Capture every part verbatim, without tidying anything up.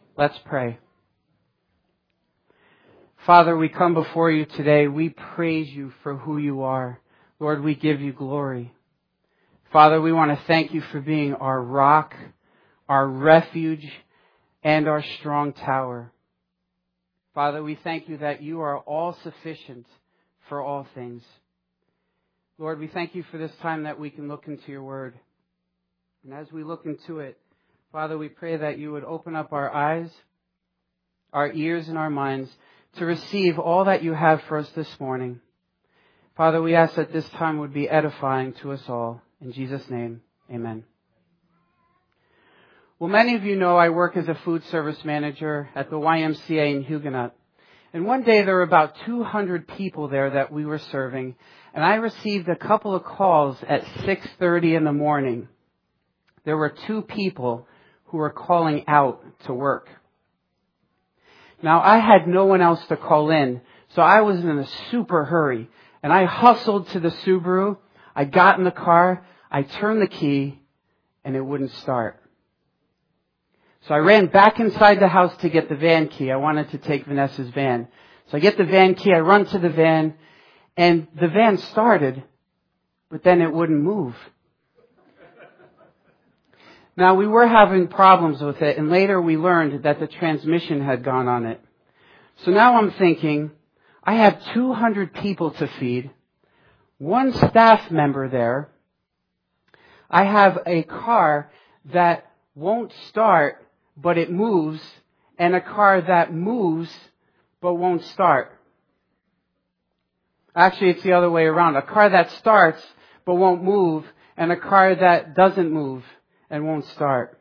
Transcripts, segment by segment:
Let's pray. Father, we come before you today. We praise you for who you are. Lord, we give you glory. Father, we want to thank you for being our rock, our refuge, and our strong tower. Father, we thank you that you are all sufficient for all things. Lord, we thank you for this time that we can look into your word. And as we look into it, Father, we pray that you would open up our eyes, our ears, and our minds to receive all that you have for us this morning. Father, we ask that this time would be edifying to us all. In Jesus' name, amen. Well, many of you know I work as a food service manager at the Y M C A in Huguenot. And one day there were about two hundred people there that we were serving. And I received a couple of calls at six thirty in the morning. There were two people who were calling out to work. Now, I had no one else to call in, so I was in a super hurry. And I hustled to the Subaru. I got in the car. I turned the key, and it wouldn't start. So I ran back inside the house to get the van key. I wanted to take Vanessa's van. So I get the van key, I run to the van, and the van started, but then it wouldn't move. Now, we were having problems with it, and later we learned that the transmission had gone on it. So now I'm thinking, I have two hundred people to feed, one staff member there. I have a car that won't start, but it moves, and a car that moves, but won't start. Actually, it's the other way around. A car that starts, but won't move, and a car that doesn't move and won't start.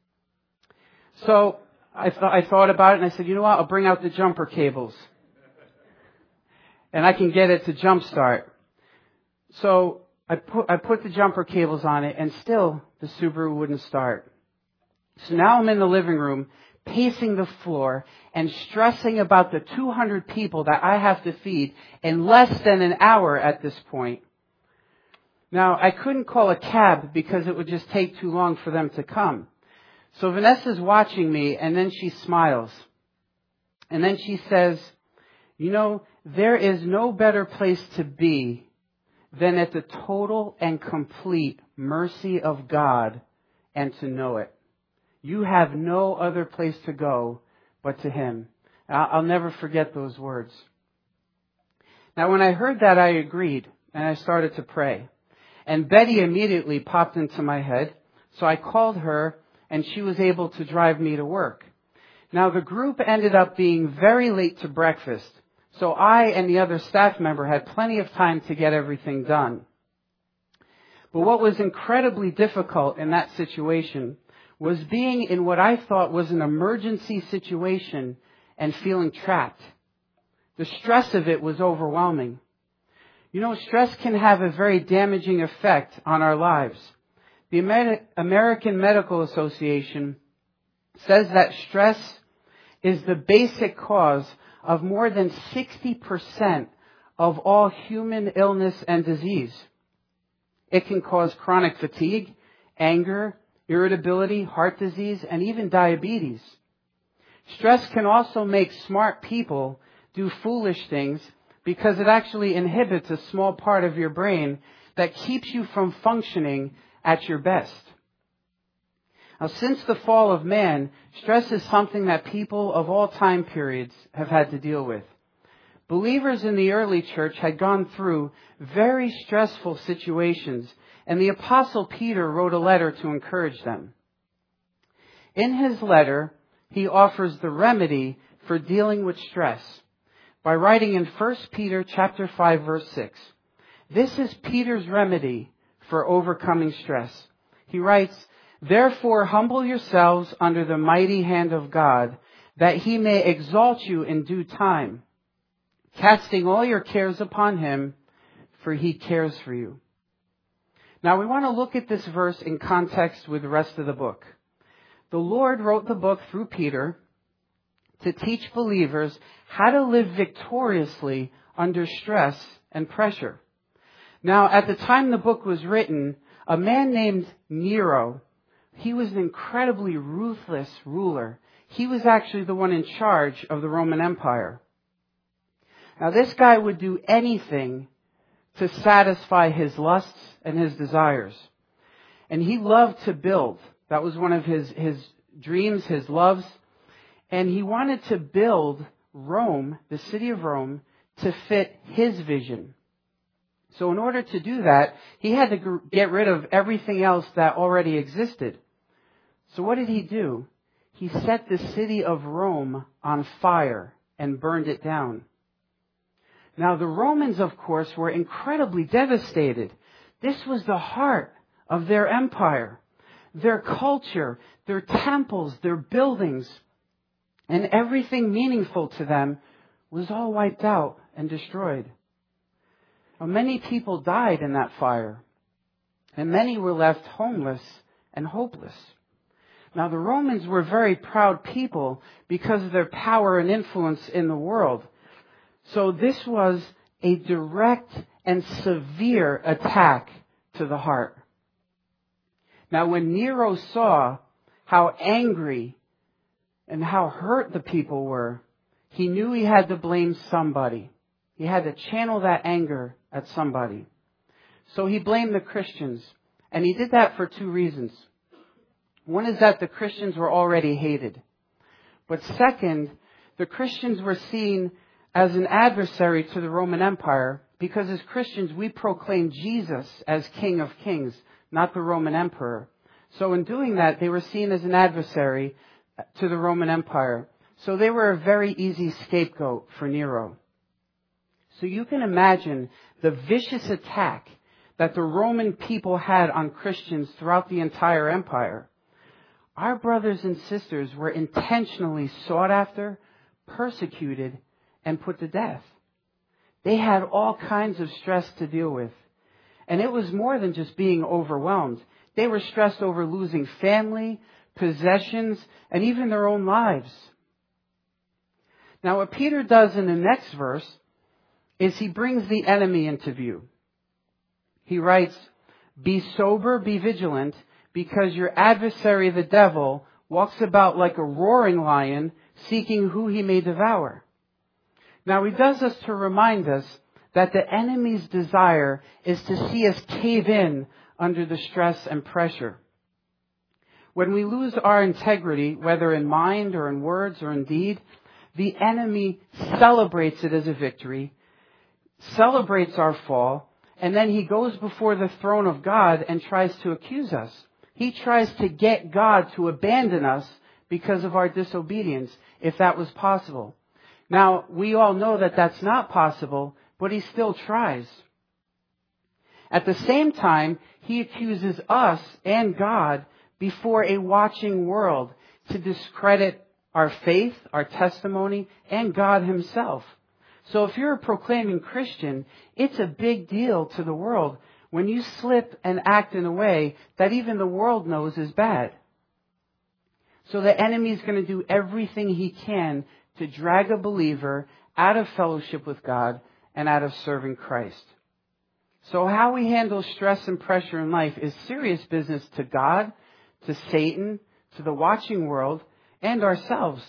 So I, th- I thought about it, and I said, you know what? I'll bring out the jumper cables. And I can get it to jump start. So I put, I put the jumper cables on it, and still the Subaru wouldn't start. So now I'm in the living room, pacing the floor and stressing about the two hundred people that I have to feed in less than an hour at this point. Now, I couldn't call a cab because it would just take too long for them to come. So Vanessa's watching me, and then she smiles. And then she says, you know, there is no better place to be than at the total and complete mercy of God and to know it. You have no other place to go but to Him. I'll never forget those words. Now, when I heard that, I agreed, and I started to pray. And Betty immediately popped into my head, so I called her, and she was able to drive me to work. Now, the group ended up being very late to breakfast, so I and the other staff member had plenty of time to get everything done. But what was incredibly difficult in that situation was being in what I thought was an emergency situation and feeling trapped. The stress of it was overwhelming. You know, stress can have a very damaging effect on our lives. The Amer- American Medical Association says that stress is the basic cause of more than sixty percent of all human illness and disease. It can cause chronic fatigue, anger, irritability, heart disease, and even diabetes. Stress can also make smart people do foolish things because it actually inhibits a small part of your brain that keeps you from functioning at your best. Now, since the fall of man, stress is something that people of all time periods have had to deal with. Believers in the early church had gone through very stressful situations, and the Apostle Peter wrote a letter to encourage them. In his letter, he offers the remedy for dealing with stress by writing in First Peter chapter five, verse six. This is Peter's remedy for overcoming stress. He writes, therefore humble yourselves under the mighty hand of God, that He may exalt you in due time, casting all your cares upon Him, for He cares for you. Now we want to look at this verse in context with the rest of the book. The Lord wrote the book through Peter to teach believers how to live victoriously under stress and pressure. Now, at the time the book was written, a man named Nero, he was an incredibly ruthless ruler. he was actually the one in charge of the Roman Empire. Now, this guy would do anything to satisfy his lusts and his desires. And he loved to build. That was one of his, his dreams, his loves. And he wanted to build Rome, the city of Rome, to fit his vision. So in order to do that, he had to get rid of everything else that already existed. So what did he do? He set the city of Rome on fire and burned it down. Now the Romans, of course, were incredibly devastated. This was the heart of their empire, their culture, their temples, their buildings, and everything meaningful to them was all wiped out and destroyed. Now, many people died in that fire, and many were left homeless and hopeless. Now, the Romans were very proud people because of their power and influence in the world. So this was a direct and severe attack to the heart. Now, when Nero saw how angry and how hurt the people were, he knew he had to blame somebody. He had to channel that anger at somebody. So he blamed the Christians. And he did that for two reasons. One is that the Christians were already hated. But second, the Christians were seen as an adversary to the Roman Empire because as Christians we proclaim Jesus as King of Kings, not the Roman Emperor. So in doing that, they were seen as an adversary to the Roman Empire. So they were a very easy scapegoat for Nero. So you can imagine the vicious attack that the Roman people had on Christians throughout the entire empire. Our brothers and sisters were intentionally sought after, persecuted, and put to death. They had all kinds of stress to deal with. And it was more than just being overwhelmed. They were stressed over losing family, possessions, and even their own lives. Now, what Peter does in the next verse is he brings the enemy into view. He writes, "Be sober, be vigilant, because your adversary, the devil, walks about like a roaring lion, seeking who he may devour." Now, he does this to remind us that the enemy's desire is to see us cave in under the stress and pressure. When we lose our integrity, whether in mind or in words or in deed, the enemy celebrates it as a victory, celebrates our fall, and then he goes before the throne of God and tries to accuse us. He tries to get God to abandon us because of our disobedience, if that was possible. Now, we all know that that's not possible, but he still tries. At the same time, he accuses us and God before a watching world to discredit our faith, our testimony, and God himself. So if you're a proclaiming Christian, it's a big deal to the world when you slip and act in a way that even the world knows is bad. So the enemy is going to do everything he can to drag a believer out of fellowship with God and out of serving Christ. So how we handle stress and pressure in life is serious business to God, to Satan, to the watching world, and ourselves.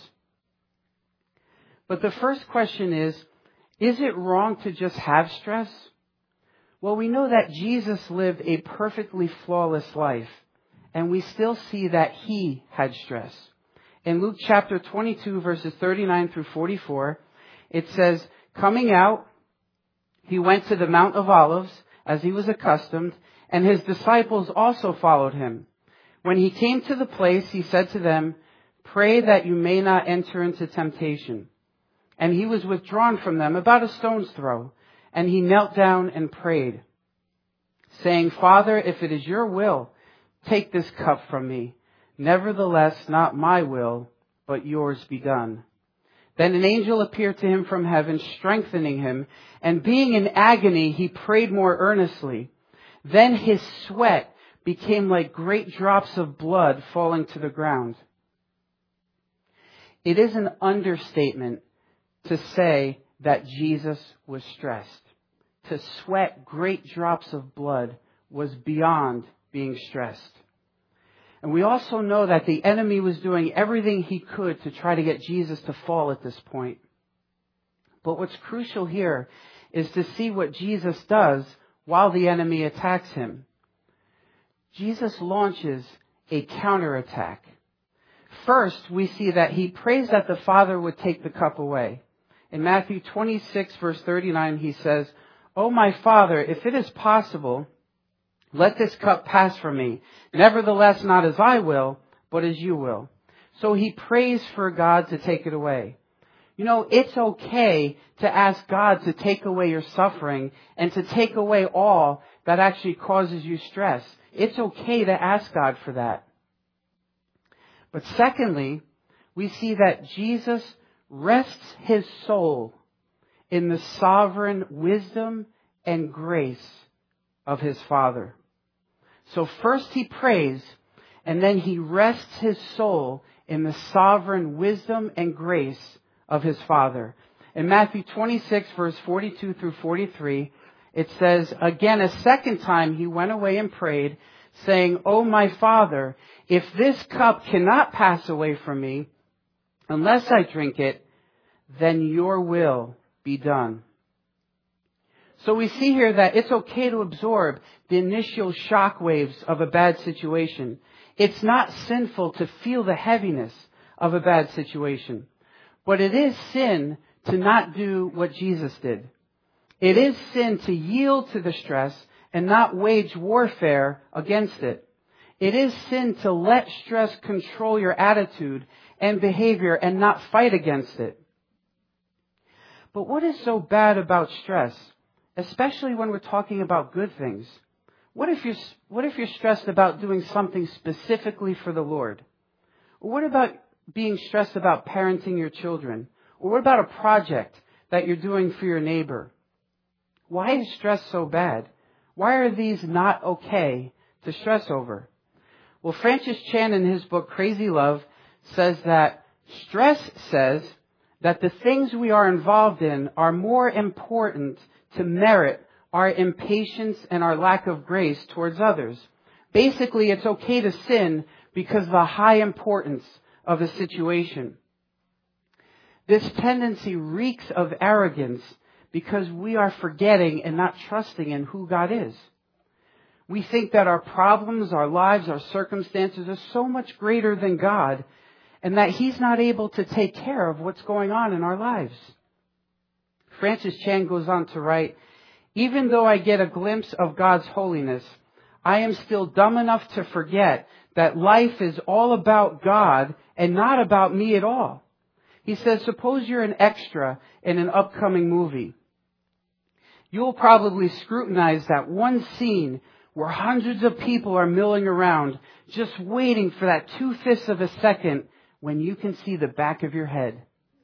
But the first question is, is it wrong to just have stress? Well, we know that Jesus lived a perfectly flawless life, and we still see that he had stress. In Luke chapter twenty-two, verses thirty-nine through forty-four, it says, "Coming out, he went to the Mount of Olives, as he was accustomed, and his disciples also followed him. When he came to the place, he said to them, 'Pray that you may not enter into temptation.' And he was withdrawn from them about a stone's throw, and he knelt down and prayed, saying, 'Father, if it is your will, take this cup from me. Nevertheless, not my will, but yours be done.' Then an angel appeared to him from heaven, strengthening him, and being in agony, he prayed more earnestly. Then his sweat became like great drops of blood falling to the ground." It is an understatement to say that Jesus was stressed. To sweat great drops of blood was beyond being stressed. And we also know that the enemy was doing everything he could to try to get Jesus to fall at this point. But what's crucial here is to see what Jesus does while the enemy attacks him. Jesus launches a counterattack. First, we see that he prays that the Father would take the cup away. In Matthew twenty-six, verse thirty-nine, he says, "O my Father, if it is possible, let this cup pass from me. Nevertheless, not as I will, but as you will." So he prays for God to take it away. You know, it's okay to ask God to take away your suffering and to take away all that actually causes you stress. It's okay to ask God for that. But secondly, we see that Jesus rests his soul in the sovereign wisdom and grace of his Father. So first he prays, and then he rests his soul in the sovereign wisdom and grace of his Father. In Matthew twenty-six, verse forty-two through forty-three, it says, "Again, a second time he went away and prayed, saying, O my Father, if this cup cannot pass away from me, unless I drink it, then your will be done." So we see here that it's okay to absorb the initial shock waves of a bad situation. It's not sinful to feel the heaviness of a bad situation. But it is sin to not do what Jesus did. It is sin to yield to the stress and not wage warfare against it. It is sin to let stress control your attitude and behavior and not fight against it. But what is so bad about stress, especially when we're talking about good things? What if you're, what if you're stressed about doing something specifically for the Lord? Or what about being stressed about parenting your children? Or what about a project that you're doing for your neighbor? Why is stress so bad? Why are these not okay to stress over? Well, Francis Chan in his book Crazy Love says that stress says that the things we are involved in are more important to merit our impatience and our lack of grace towards others. Basically, it's okay to sin because of the high importance of a situation. This tendency reeks of arrogance because we are forgetting and not trusting in who God is. We think that our problems, our lives, our circumstances are so much greater than God, and that He's not able to take care of what's going on in our lives. Francis Chan goes on to write, "Even though I get a glimpse of God's holiness, I am still dumb enough to forget that life is all about God and not about me at all." He says, suppose you're an extra in an upcoming movie. You'll probably scrutinize that one scene where hundreds of people are milling around, just waiting for that two-fifths of a second when you can see the back of your head.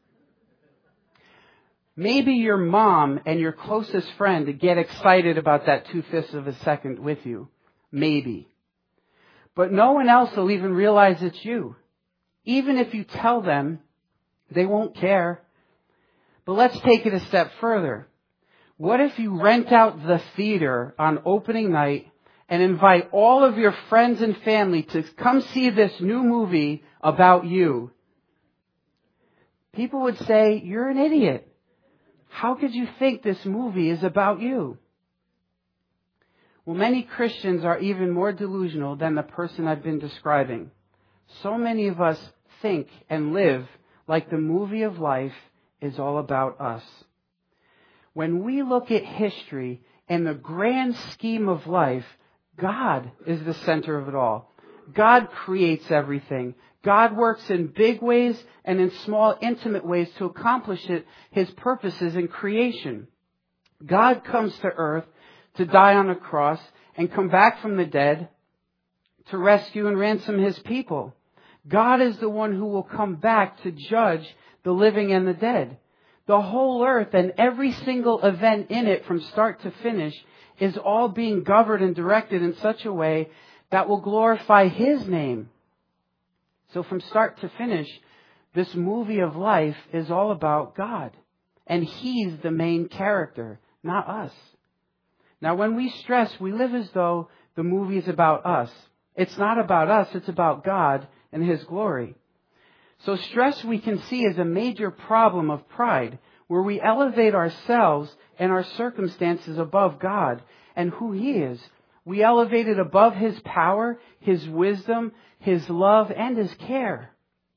Maybe your mom and your closest friend get excited about that two-fifths of a second with you. Maybe. But no one else will even realize it's you. Even if you tell them, they won't care. But let's take it a step further. What if you rent out the theater on opening night and invite all of your friends and family to come see this new movie about you? People would say, you're an idiot. How could you think this movie is about you? Well, many Christians are even more delusional than the person I've been describing. So many of us think and live like the movie of life is all about us. When we look at history and the grand scheme of life, God is the center of it all. God creates everything. God works in big ways and in small, intimate ways to accomplish it, His purposes in creation. God comes to earth to die on a cross and come back from the dead to rescue and ransom His people. God is the one who will come back to judge the living and the dead. The whole earth and every single event in it from start to finish is all being governed and directed in such a way that will glorify His name. So from start to finish, this movie of life is all about God. And He's the main character, not us. Now when we stress, we live as though the movie is about us. It's not about us, it's about God and His glory. So stress we can see is a major problem of pride, where we elevate ourselves and our circumstances above God and who He is. We elevate it above His power, His wisdom, His love, and His care.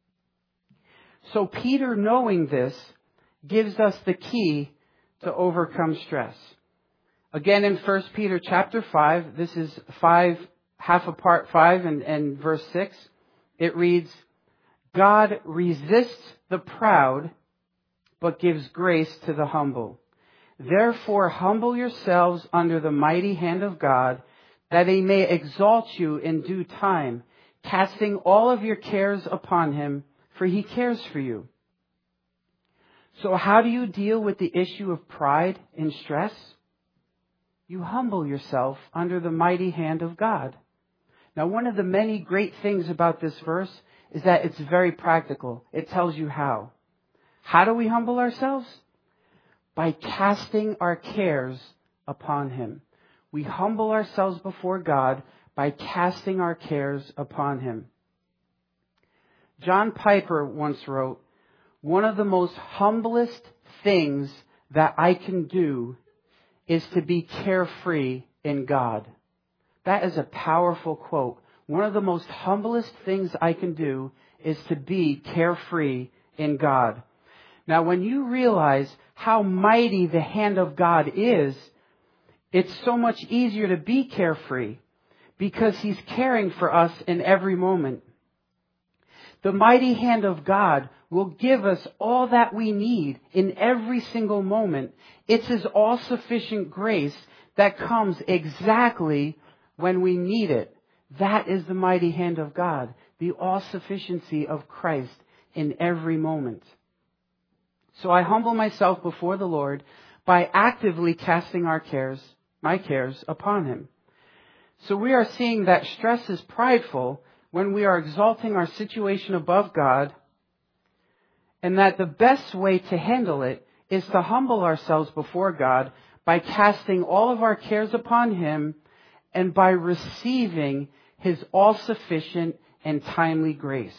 So Peter, knowing this, gives us the key to overcome stress. Again, in First Peter chapter five, this is five, half a part five and, and verse six, it reads, God resists the proud, but gives grace to the humble. Therefore, humble yourselves under the mighty hand of God, that He may exalt you in due time, casting all of your cares upon Him, for He cares for you. So how do you deal with the issue of pride and stress? You humble yourself under the mighty hand of God. Now, one of the many great things about this verse is that it's very practical. It tells you how. How do we humble ourselves? By casting our cares upon Him. We humble ourselves before God by casting our cares upon Him. John Piper once wrote, one of the most humblest things that I can do is to be carefree in God. That is a powerful quote. One of the most humblest things I can do is to be carefree in God. Now, when you realize how mighty the hand of God is, it's so much easier to be carefree because He's caring for us in every moment. The mighty hand of God will give us all that we need in every single moment. It's His all-sufficient grace that comes exactly when we need it. That is the mighty hand of God, the all-sufficiency of Christ in every moment. So I humble myself before the Lord by actively casting our cares, my cares, upon Him. So we are seeing that stress is prideful when we are exalting our situation above God, and that the best way to handle it is to humble ourselves before God by casting all of our cares upon Him and by receiving His all-sufficient and timely grace.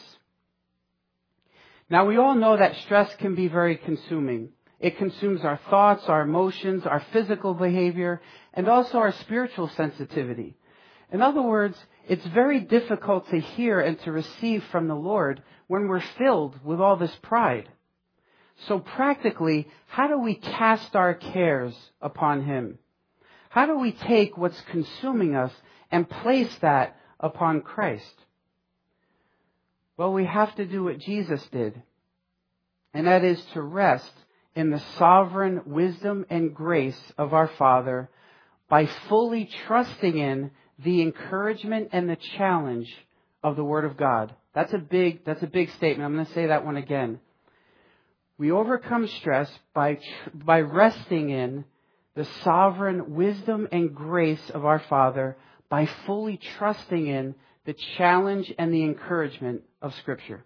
Now, we all know that stress can be very consuming. It consumes our thoughts, our emotions, our physical behavior, and also our spiritual sensitivity. In other words, it's very difficult to hear and to receive from the Lord when we're filled with all this pride. So practically, how do we cast our cares upon Him? How do we take what's consuming us and place that upon Christ? Well, we have to do what Jesus did, and that is to rest in the sovereign wisdom and grace of our Father by fully trusting in the encouragement and the challenge of the Word of God. That's a big, that's a big statement. I'm going to say that one again. We overcome stress by, by resting in the sovereign wisdom and grace of our Father, by fully trusting in the challenge and the encouragement of Scripture.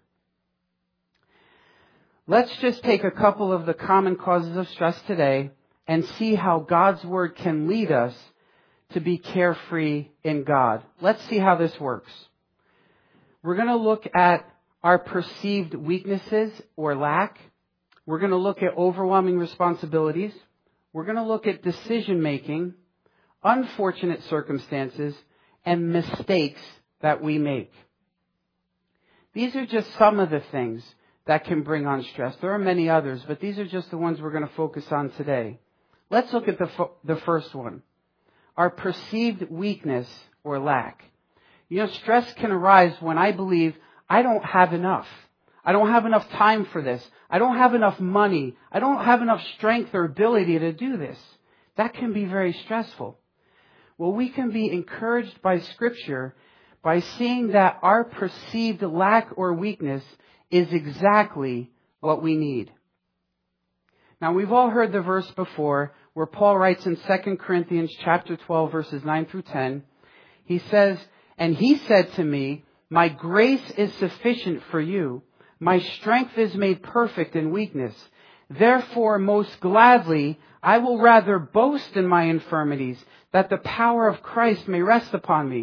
Let's just take a couple of the common causes of stress today and see how God's Word can lead us to be carefree in God. Let's see how this works. We're going to look at our perceived weaknesses or lack. We're going to look at overwhelming responsibilities. We're going to look at decision making, unfortunate circumstances, and mistakes that we make. These are just some of the things that can bring on stress. There are many others, but these are just the ones we're going to focus on today. Let's look at the f- the first one. Our perceived weakness or lack. You know, stress can arise when I believe I don't have enough. I don't have enough time for this. I don't have enough money. I don't have enough strength or ability to do this. That can be very stressful. Well, we can be encouraged by Scripture by seeing that our perceived lack or weakness is exactly what we need. Now, we've all heard the verse before where Paul writes in Second Corinthians chapter twelve, verses nine through ten. He says, "And He said to me, my grace is sufficient for you. My strength is made perfect in weakness. Therefore, most gladly, I will rather boast in my infirmities, that the power of Christ may rest upon me.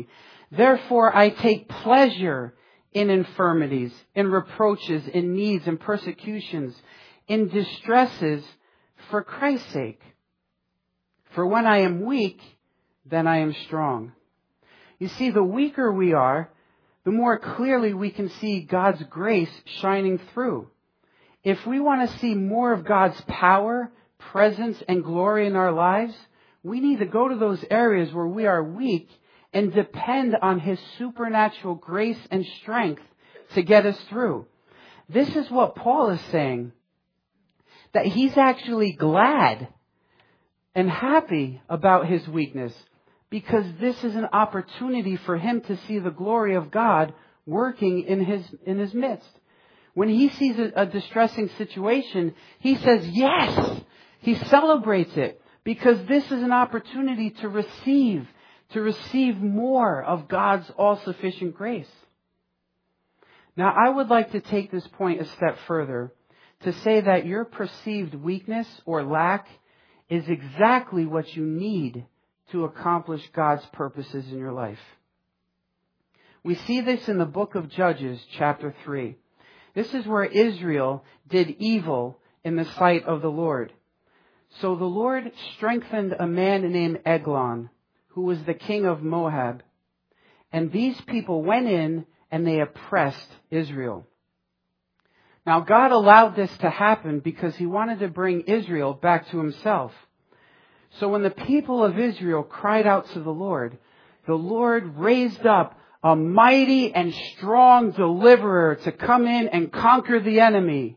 Therefore, I take pleasure in infirmities, in reproaches, in needs, in persecutions, in distresses for Christ's sake. For when I am weak, then I am strong. You see, the weaker we are, the more clearly we can see God's grace shining through. If we want to see more of God's power, presence, and glory in our lives, we need to go to those areas where we are weak and depend on His supernatural grace and strength to get us through. This is what Paul is saying, that he's actually glad and happy about his weakness, because this is an opportunity for him to see the glory of God working in his, in his midst. When he sees a, a distressing situation, he says, yes! He celebrates it, because this is an opportunity to receive to receive more of God's all-sufficient grace. Now, I would like to take this point a step further to say that your perceived weakness or lack is exactly what you need to accomplish God's purposes in your life. We see this in the book of Judges, chapter three. This is where Israel did evil in the sight of the Lord. So the Lord strengthened a man named Eglon, who was the king of Moab. And these people went in and they oppressed Israel. Now, God allowed this to happen because He wanted to bring Israel back to Himself. So when the people of Israel cried out to the Lord, the Lord raised up a mighty and strong deliverer to come in and conquer the enemy.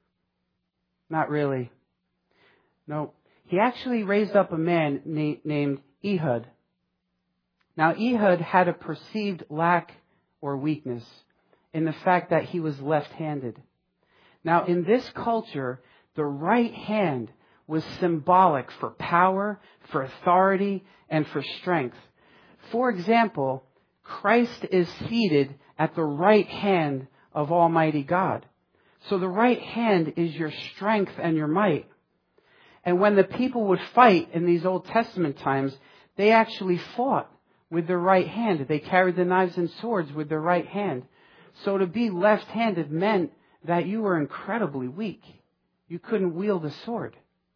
Not really. No, He actually raised up a man na- named Ehud. Now, Ehud had a perceived lack or weakness in the fact that he was left-handed. Now, in this culture, the right hand was symbolic for power, for authority, and for strength. For example, Christ is seated at the right hand of Almighty God. So the right hand is your strength and your might. And when the people would fight in these Old Testament times, they actually fought with their right hand. They carried the knives and swords with their right hand. So to be left-handed meant that you were incredibly weak. You couldn't wield a sword.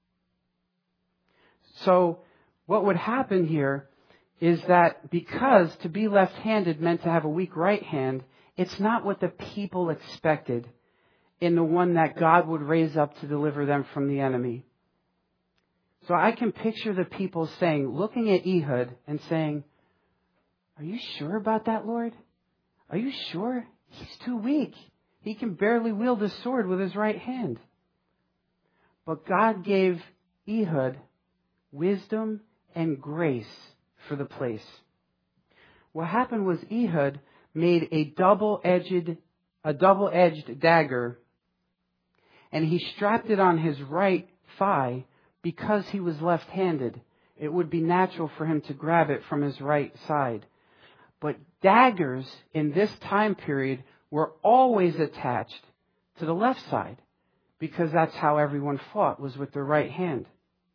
So what would happen here is that because to be left-handed meant to have a weak right hand, it's not what the people expected in the one that God would raise up to deliver them from the enemy. So I can picture the people saying, looking at Ehud and saying, "Are you sure about that, Lord? Are you sure? He's too weak. He can barely wield a sword with his right hand." But God gave Ehud wisdom and grace for the place. What happened was Ehud made a double-edged, a double-edged dagger, and he strapped it on his right thigh because he was left-handed. It would be natural for him to grab it from his right side. But daggers in this time period were always attached to the left side because that's how everyone fought, was with their right hand.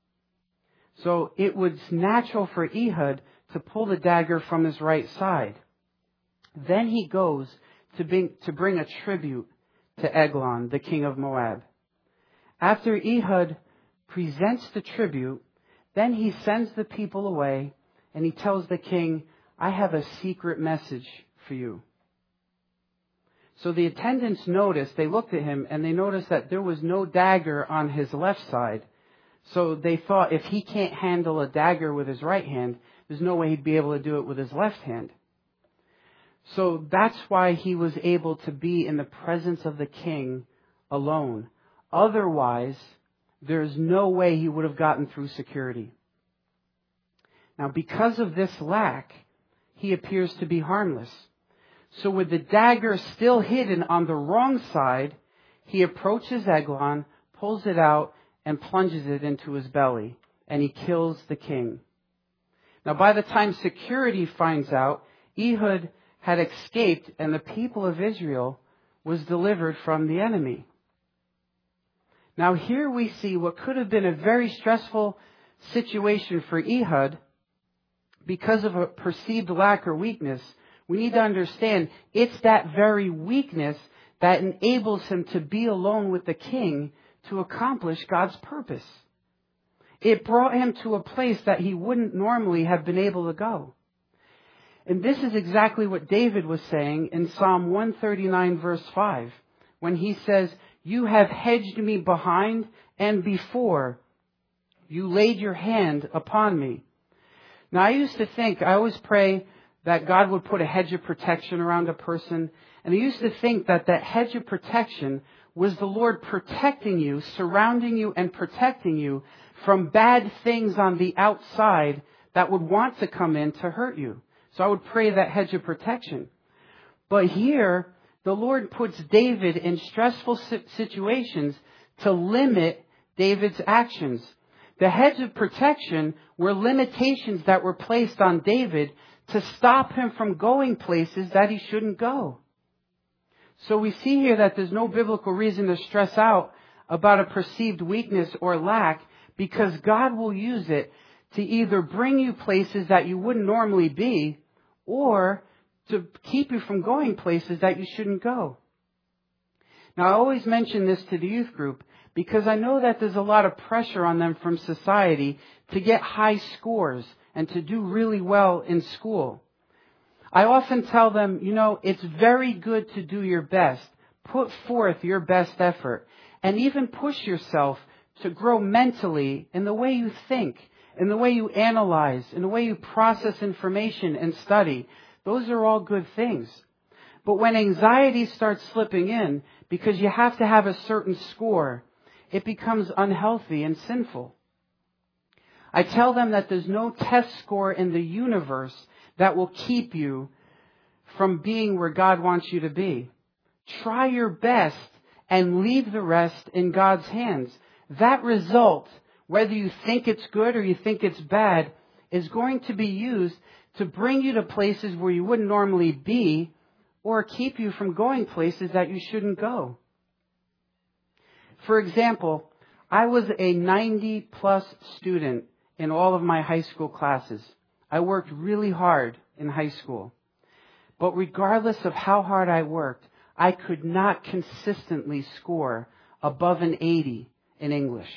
So it was natural for Ehud to pull the dagger from his right side. Then he goes to bring, to bring a tribute to Eglon, the king of Moab. After Ehud presents the tribute, then he sends the people away and he tells the king, "I have a secret message for you." So the attendants noticed, they looked at him and they noticed that there was no dagger on his left side. So they thought if he can't handle a dagger with his right hand, there's no way he'd be able to do it with his left hand. So that's why he was able to be in the presence of the king alone. Otherwise, there's no way he would have gotten through security. Now, because of this lack, he appears to be harmless. So with the dagger still hidden on the wrong side, he approaches Eglon, pulls it out, and plunges it into his belly, and he kills the king. Now, by the time security finds out, Ehud had escaped, and the people of Israel was delivered from the enemy. Now, here we see what could have been a very stressful situation for Ehud because of a perceived lack or weakness, we need to understand it's that very weakness that enables him to be alone with the king to accomplish God's purpose. It brought him to a place that he wouldn't normally have been able to go. And this is exactly what David was saying in Psalm one thirty-nine verse five, when he says, "You have hedged me behind and before. You laid your hand upon me." Now, I used to think, I always pray that God would put a hedge of protection around a person. And I used to think that that hedge of protection was the Lord protecting you, surrounding you and protecting you from bad things on the outside that would want to come in to hurt you. So I would pray that hedge of protection. But here, the Lord puts David in stressful situations to limit David's actions. The hedge of protection were limitations that were placed on David to stop him from going places that he shouldn't go. So we see here that there's no biblical reason to stress out about a perceived weakness or lack, because God will use it to either bring you places that you wouldn't normally be, or to keep you from going places that you shouldn't go. Now, I always mention this to the youth group because I know that there's a lot of pressure on them from society to get high scores and to do really well in school. I often tell them, you know, it's very good to do your best. Put forth your best effort and even push yourself to grow mentally in the way you think, in the way you analyze, in the way you process information and study. Those are all good things. But when anxiety starts slipping in because you have to have a certain score, it becomes unhealthy and sinful. I tell them that there's no test score in the universe that will keep you from being where God wants you to be. Try your best and leave the rest in God's hands. That result, whether you think it's good or you think it's bad, is going to be used to bring you to places where you wouldn't normally be, or keep you from going places that you shouldn't go. For example, I was a ninety plus student in all of my high school classes. I worked really hard in high school. But regardless of how hard I worked, I could not consistently score above an eighty in English.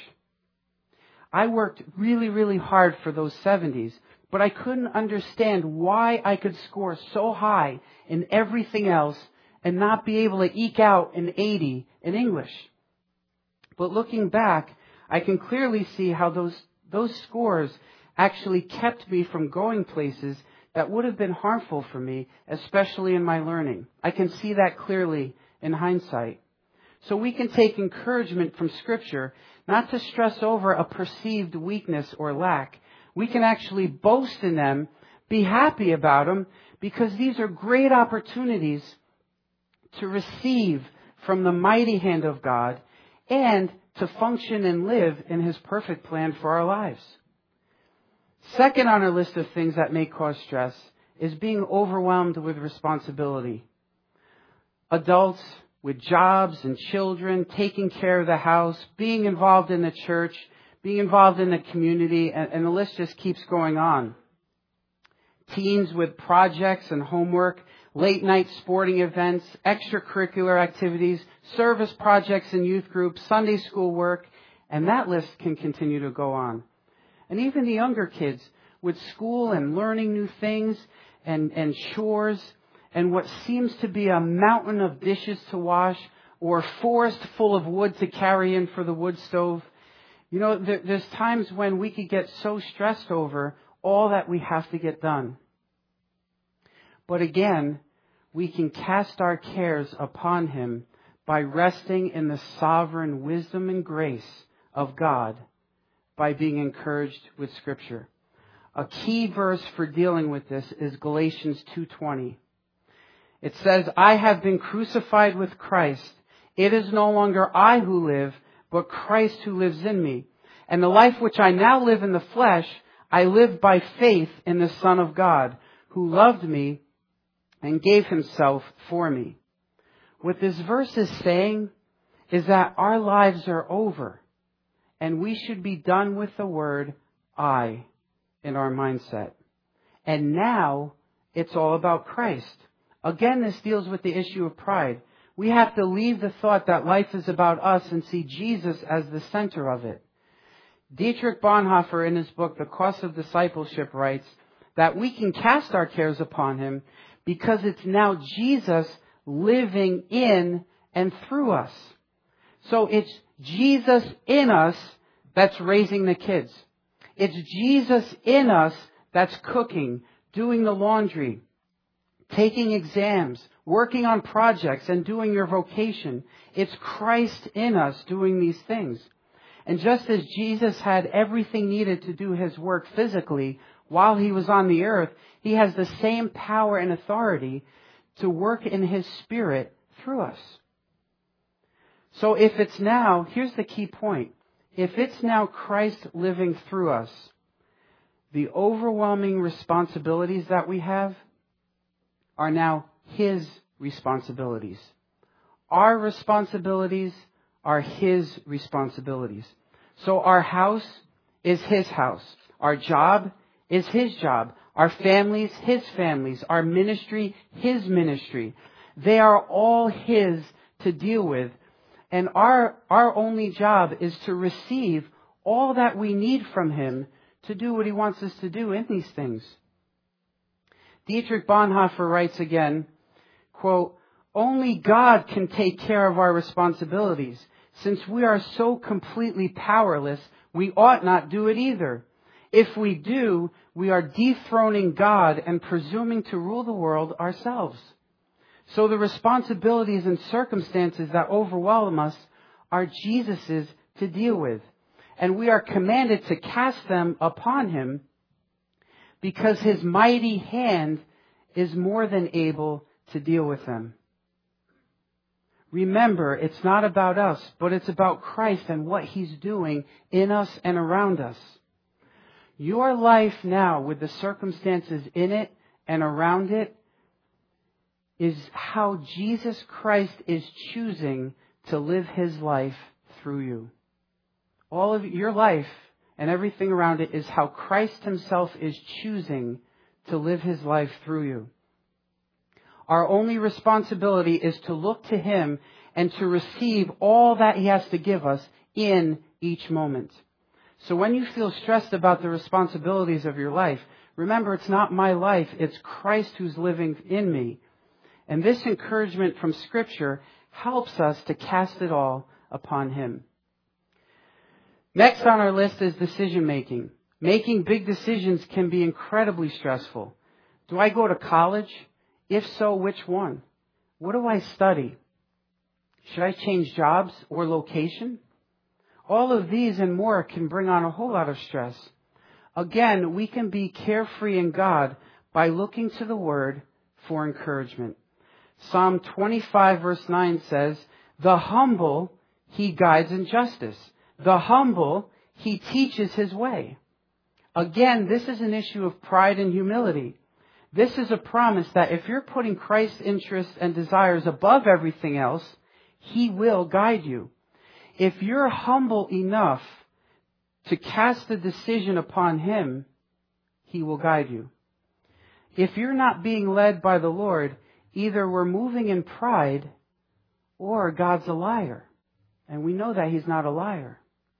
I worked really, really hard for those seventies, but I couldn't understand why I could score so high in everything else and not be able to eke out an eighty in English. But looking back, I can clearly see how those, those scores actually kept me from going places that would have been harmful for me, especially in my learning. I can see that clearly in hindsight. So we can take encouragement from Scripture not to stress over a perceived weakness or lack. We can actually boast in them, be happy about them, because these are great opportunities to receive from the mighty hand of God and to function and live in His perfect plan for our lives. Second on our list of things that may cause stress is being overwhelmed with responsibility. Adults with jobs and children, taking care of the house, being involved in the church, being involved in the community, and, and the list just keeps going on. Teens with projects and homework, late night sporting events, extracurricular activities, service projects and youth groups, Sunday school work, and that list can continue to go on. And even the younger kids with school and learning new things and, and chores and what seems to be a mountain of dishes to wash or a forest full of wood to carry in for the wood stove. You know, there, there's times when we could get so stressed over all that we have to get done. But again, we can cast our cares upon Him by resting in the sovereign wisdom and grace of God, by being encouraged with Scripture. A key verse for dealing with this is Galatians two twenty. It says, "I have been crucified with Christ. It is no longer I who live, but Christ who lives in me. And the life which I now live in the flesh, I live by faith in the Son of God, who loved me and gave Himself for me." What this verse is saying is that our lives are over, and we should be done with the word I in our mindset. And now It's all about Christ. Again, this deals with the issue of pride. We have to leave the thought that life is about us and see Jesus as the center of it. Dietrich Bonhoeffer, in his book, The Cost of Discipleship, writes that we can cast our cares upon him because it's now Jesus living in and through us. So it's Jesus in us that's raising the kids. It's Jesus in us that's cooking, doing the laundry, taking exams, working on projects, and doing your vocation. It's Christ in us doing these things. And just as Jesus had everything needed to do his work physically while he was on the earth, he has the same power and authority to work in his Spirit through us. So if it's now, here's the key point. If it's now Christ living through us, the overwhelming responsibilities that we have are now his responsibilities. Our responsibilities are his responsibilities. So our house is his house. Our job is his job. Our families, his families. Our ministry, his ministry. They are all his to deal with. And our, our only job is to receive all that we need from him to do what he wants us to do in these things. Dietrich Bonhoeffer writes again, quote, "Only God can take care of our responsibilities. Since we are so completely powerless, we ought not do it either. If we do, we are dethroning God and presuming to rule the world ourselves. So the responsibilities and circumstances that overwhelm us are Jesus's to deal with. And we are commanded to cast them upon him because his mighty hand is more than able to deal with them." Remember, it's not about us, but it's about Christ and what he's doing in us and around us. Your life now, with the circumstances in it and around it, is how Jesus Christ is choosing to live his life through you. All of your life and everything around it is how Christ himself is choosing to live his life through you. Our only responsibility is to look to him and to receive all that he has to give us in each moment. So when you feel stressed about the responsibilities of your life, remember it's not my life, it's Christ who's living in me. And this encouragement from Scripture helps us to cast it all upon him. Next on our list is decision making. Making big decisions can be incredibly stressful. Do I go to college? If so, which one? What do I study? Should I change jobs or location? All of these and more can bring on a whole lot of stress. Again, we can be carefree in God by looking to the Word for encouragement. Psalm twenty-five verse nine says, "The humble he guides in justice. The humble he teaches his way." Again, this is an issue of pride and humility. This is a promise that if you're putting Christ's interests and desires above everything else, he will guide you. If you're humble enough to cast the decision upon him, he will guide you. If you're not being led by the Lord, either we're moving in pride or God's a liar. And we know that he's not a liar.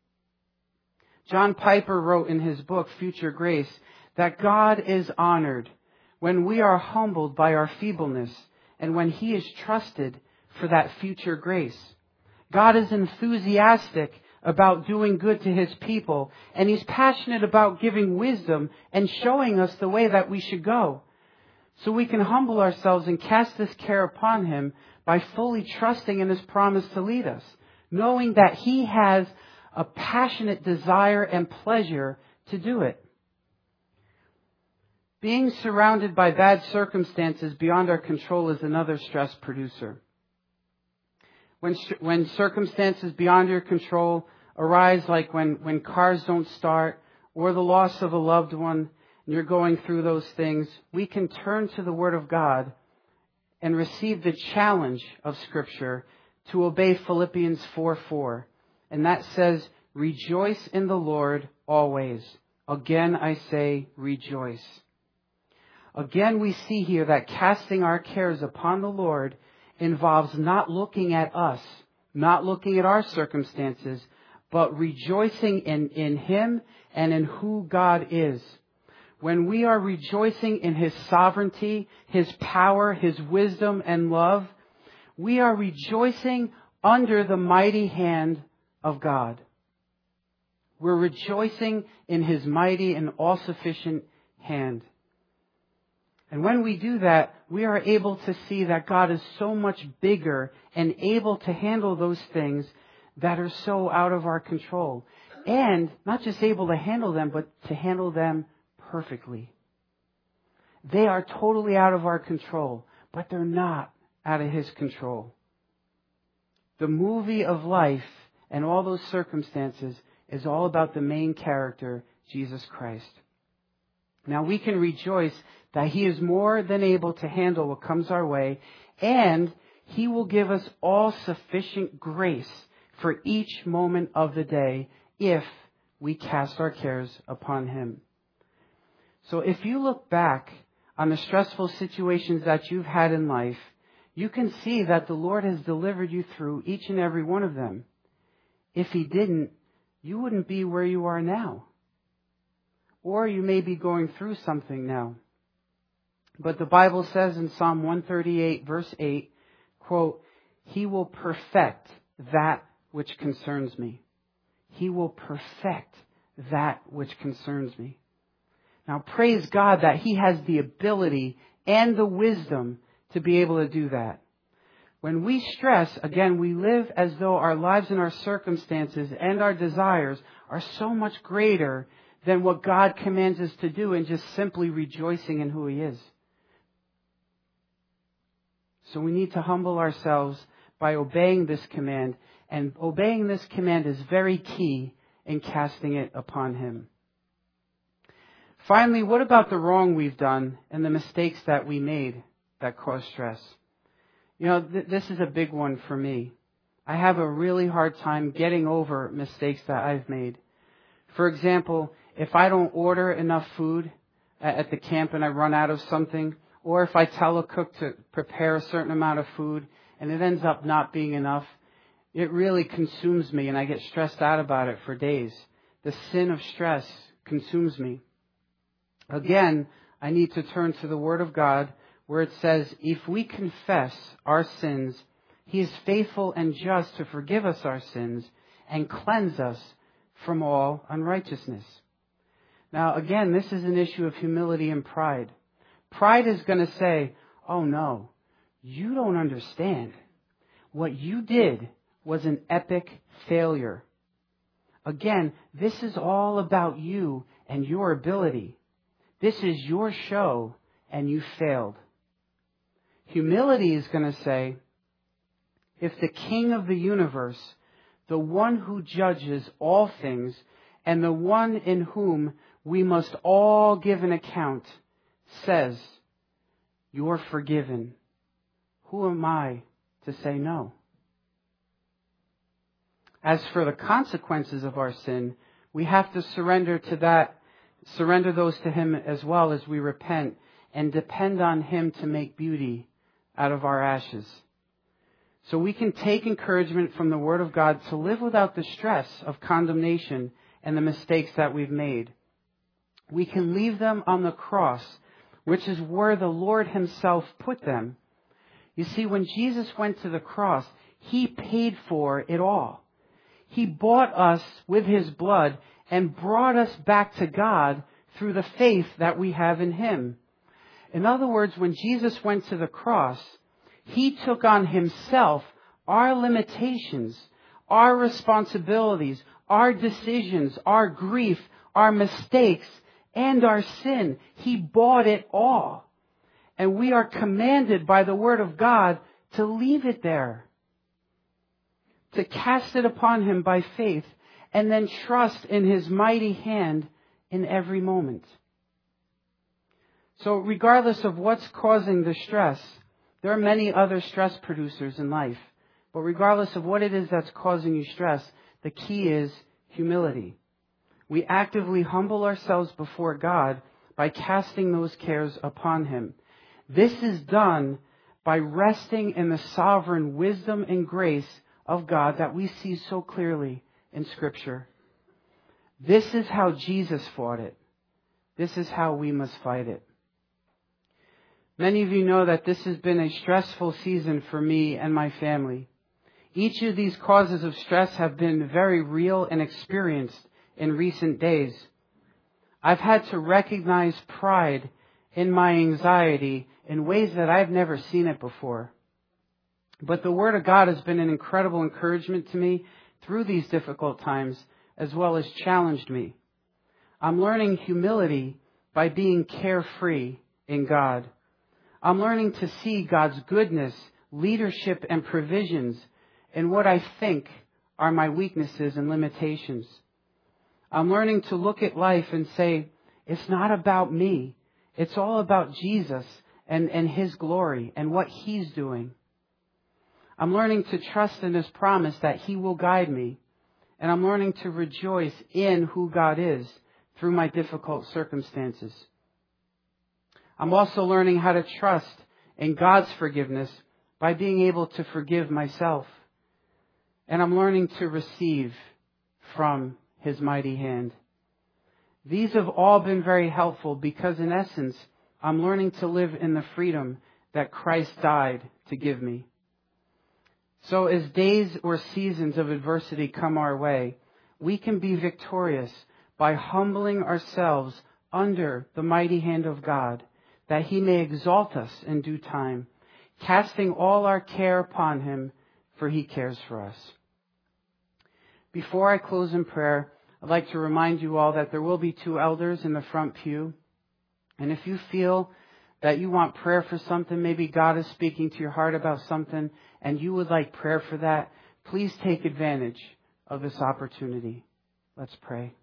John Piper wrote in his book, Future Grace, that God is honored when we are humbled by our feebleness and when he is trusted for that future grace. God is enthusiastic about doing good to his people, and he's passionate about giving wisdom and showing us the way that we should go. So we can humble ourselves and cast this care upon him by fully trusting in his promise to lead us, knowing that he has a passionate desire and pleasure to do it. Being surrounded by bad circumstances beyond our control is another stress producer. When, when circumstances beyond your control arise, like when, when cars don't start or the loss of a loved one, and you're going through those things, we can turn to the Word of God and receive the challenge of Scripture to obey Philippians four four. And that says, "Rejoice in the Lord always. Again I say, rejoice." Again, we see here that casting our cares upon the Lord involves not looking at us, not looking at our circumstances, but rejoicing in, in Him and in who God is. When we are rejoicing in His sovereignty, His power, His wisdom and love, we are rejoicing under the mighty hand of God. We're rejoicing in His mighty and all-sufficient hand. And when we do that, we are able to see that God is so much bigger and able to handle those things that are so out of our control. And not just able to handle them, but to handle them perfectly. They are totally out of our control, but they're not out of His control. The movie of life and all those circumstances is all about the main character, Jesus Christ. Now we can rejoice that He is more than able to handle what comes our way, and He will give us all sufficient grace for each moment of the day if we cast our cares upon Him. So if you look back on the stressful situations that you've had in life, you can see that the Lord has delivered you through each and every one of them. If He didn't, you wouldn't be where you are now. Or you may be going through something now. But the Bible says in Psalm one thirty-eight, verse eight, quote, He will perfect that which concerns me. He will perfect that which concerns me. Now praise God that He has the ability and the wisdom to be able to do that. When we stress, again, we live as though our lives and our circumstances and our desires are so much greater than what God commands us to do and just simply rejoicing in who He is. So we need to humble ourselves by obeying this command, and obeying this command is very key in casting it upon Him. Finally, what about the wrong we've done and the mistakes that we made that cause stress? You know, th- this is a big one for me. I have a really hard time getting over mistakes that I've made. For example, if I don't order enough food at the camp and I run out of something, or if I tell a cook to prepare a certain amount of food and it ends up not being enough, it really consumes me and I get stressed out about it for days. The sin of stress consumes me. Again, I need to turn to the Word of God where it says, if we confess our sins, He is faithful and just to forgive us our sins and cleanse us from all unrighteousness. Now, again, this is an issue of humility and pride. Pride is going to say, oh no, you don't understand. What you did was an epic failure. Again, this is all about you and your ability. This is your show and you failed. Humility is going to say, if the King of the universe, the one who judges all things, and the one in whom we must all give an account, says, you're forgiven, who am I to say no? As for the consequences of our sin, we have to surrender to that, surrender those to Him as well as we repent and depend on Him to make beauty out of our ashes. So we can take encouragement from the Word of God to live without the stress of condemnation and the mistakes that we've made. We can leave them on the cross, which is where the Lord Himself put them. You see, when Jesus went to the cross, He paid for it all. He bought us with His blood and brought us back to God through the faith that we have in Him. In other words, when Jesus went to the cross, He took on Himself our limitations, our responsibilities, our decisions, our grief, our mistakes, and our sin. He bought it all. And we are commanded by the Word of God to leave it there, to cast it upon Him by faith, and then trust in His mighty hand in every moment. So regardless of what's causing the stress, there are many other stress producers in life. But regardless of what it is that's causing you stress, the key is humility. We actively humble ourselves before God by casting those cares upon Him. This is done by resting in the sovereign wisdom and grace of God that we see so clearly in Scripture. This is how Jesus fought it. This is how we must fight it. Many of you know that this has been a stressful season for me and my family. Each of these causes of stress have been very real and experienced in recent days. I've had to recognize pride in my anxiety in ways that I've never seen it before. But the Word of God has been an incredible encouragement to me through these difficult times, as well as challenged me. I'm learning humility by being carefree in God. I'm learning to see God's goodness, leadership, and provisions in what I think are my weaknesses and limitations. I'm learning to look at life and say, it's not about me. It's all about Jesus and, and His glory and what He's doing. I'm learning to trust in His promise that He will guide me. And I'm learning to rejoice in who God is through my difficult circumstances. I'm also learning how to trust in God's forgiveness by being able to forgive myself. And I'm learning to receive from His mighty hand. These have all been very helpful because in essence, I'm learning to live in the freedom that Christ died to give me. So as days or seasons of adversity come our way, we can be victorious by humbling ourselves under the mighty hand of God, that He may exalt us in due time, casting all our care upon Him, for He cares for us. Before I close in prayer, I'd like to remind you all that there will be two elders in the front pew. And if you feel that you want prayer for something, maybe God is speaking to your heart about something, and you would like prayer for that, please take advantage of this opportunity. Let's pray.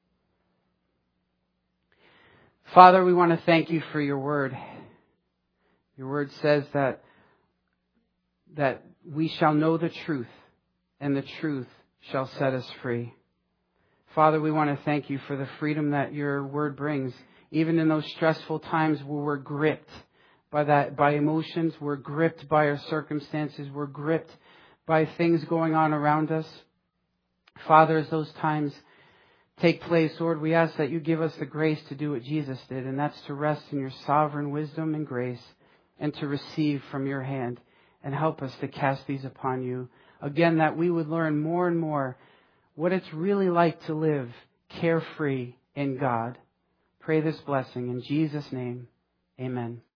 Father, we want to thank You for Your word. Your word says that, that we shall know the truth, and the truth shall set us free. Father, we want to thank You for the freedom that Your word brings, even in those stressful times where we're gripped by that, by emotions, we're gripped by our circumstances, we're gripped by things going on around us. Father, as those times take place, Lord, we ask that You give us the grace to do what Jesus did, and that's to rest in Your sovereign wisdom and grace and to receive from Your hand, and help us to cast these upon You. Again, that we would learn more and more what it's really like to live carefree in God. Pray this blessing in Jesus' name. Amen.